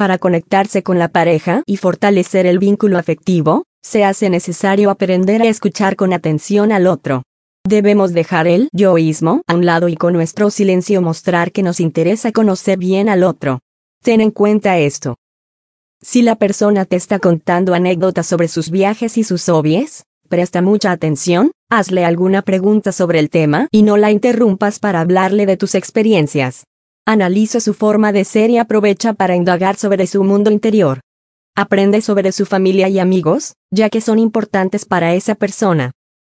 Para conectarse con la pareja y fortalecer el vínculo afectivo, se hace necesario aprender a escuchar con atención al otro. Debemos dejar el yoísmo a un lado y con nuestro silencio mostrar que nos interesa conocer bien al otro. Ten en cuenta esto. Si la persona te está contando anécdotas sobre sus viajes y sus hobbies, presta mucha atención, hazle alguna pregunta sobre el tema y no la interrumpas para hablarle de tus experiencias. Analiza su forma de ser y aprovecha para indagar sobre su mundo interior. Aprende sobre su familia y amigos, ya que son importantes para esa persona.